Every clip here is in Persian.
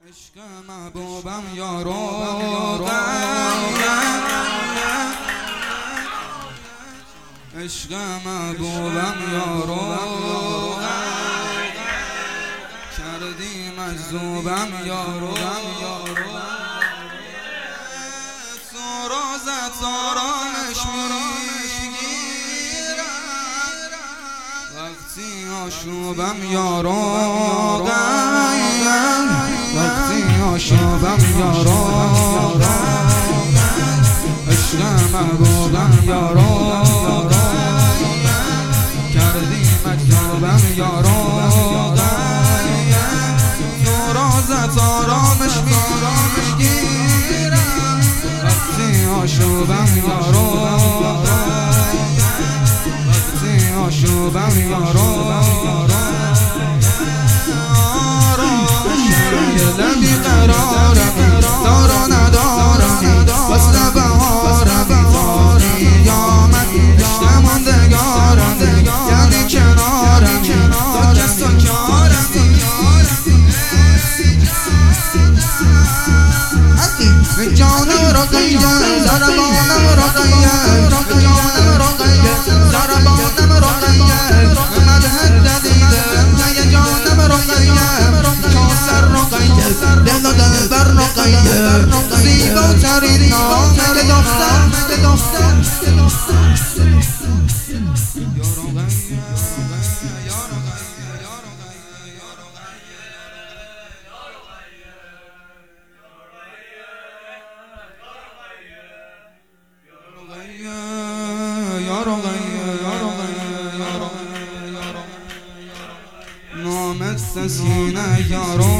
عشق محبوبم یارو عشق محبوبم یارو کردی مجذوبم یارو سرازت آرامش میگیرم وقتی آشوبم یارو وقتی آشوبم یارو عشق محبوبم یارو کردی مجذوبم یارو سرازت آرامش میگیرم وقتی آشوبم یارو وقتی آشوبم یارو لبی قرارم دارا ندارم وصل بهارم قیامت نماندگارم یعنی کنارم تا کس تا کارم جانم را قید ضربانم را قید جانم را قید ضربانم را قید مدهد دیدم جانم را قید کاسر را قید دل و دلبر را قید زیباترین نام که دختر نامت سینه یارو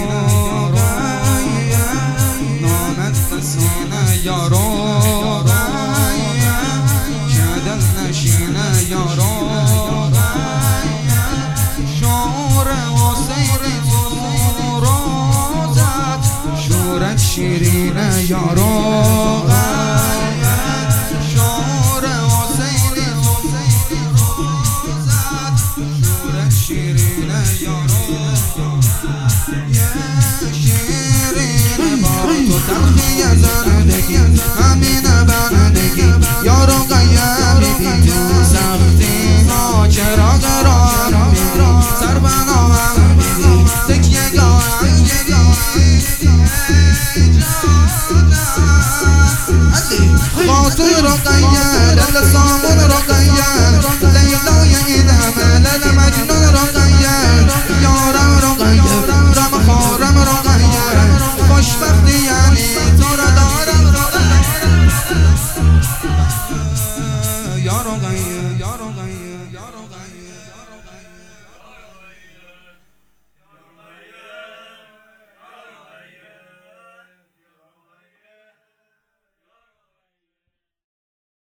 نامت سینه یارو که دل نشینه یارو شعور حسینی تو روزت شورت شیرینه یارو